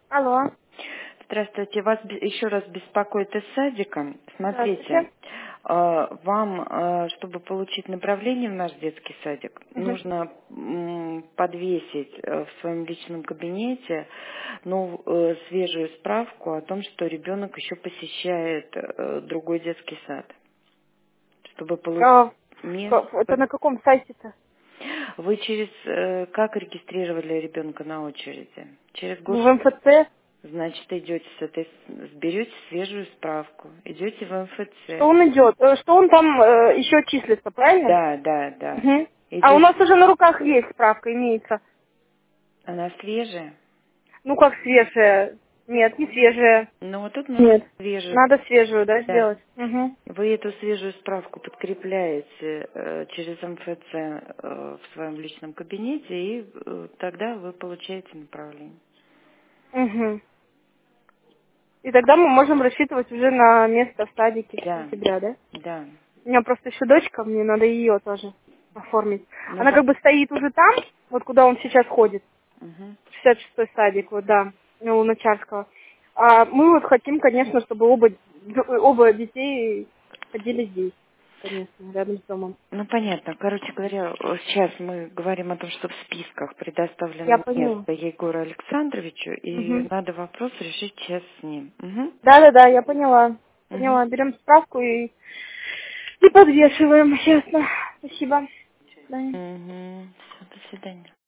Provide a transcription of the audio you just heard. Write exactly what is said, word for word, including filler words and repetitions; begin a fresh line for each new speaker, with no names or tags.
Алло.
Здравствуйте, вас бе- еще раз беспокоит из садика. Смотрите,
Здравствуйте.
э, вам, э, чтобы получить направление в наш детский садик,
Мгм.
нужно м, подвесить э, в своем личном кабинете нов- э, свежую справку о том, что ребенок еще посещает э, другой детский сад, чтобы получить
А, ка- это
место.
на каком сайте-то?
Вы через э, как регистрировали ребенка на очереди? Через
Ну,
гос.
в МФЦ.
Значит, идете с этой, сберете свежую справку, идете в
Что
МФЦ.
он идет? Э, Что он там э, еще числится, правильно?
Да, да, да.
Мгм. А у
Идете,
нас уже на руках есть справка, имеется.
она свежая.
Ну, как свежая? Нет, не свежая.
Но вот тут нужно
Нет.
свежую.
Надо свежую, да,
Да.
сделать? Угу.
Вы эту свежую справку подкрепляете э, через МФЦ э, в своем личном кабинете, и э, тогда вы получаете направление.
Угу. И тогда мы можем рассчитывать уже на место в садике с
Да,
сентября, да?
да.
У меня просто еще дочка, мне надо ее тоже оформить.
Ну,
Она
по-
как бы стоит уже там, вот куда он сейчас ходит.
Мгм.
шестьдесят шестой садик, вот, да, у Луначарского. А мы вот хотим, конечно, чтобы оба, оба детей ходили здесь, конечно, рядом с домом.
Ну, понятно. Короче говоря, э, сейчас мы говорим о том, что в списках
Я
предоставлено
поняла.
место Егору Александровичу, и
Угу.
надо вопрос решить сейчас с ним. Угу.
Да-да-да, я поняла.
Угу.
Поняла. Берем справку и, и подвешиваем. Ясно. Спасибо. До свидания.
Угу. Все, до свидания.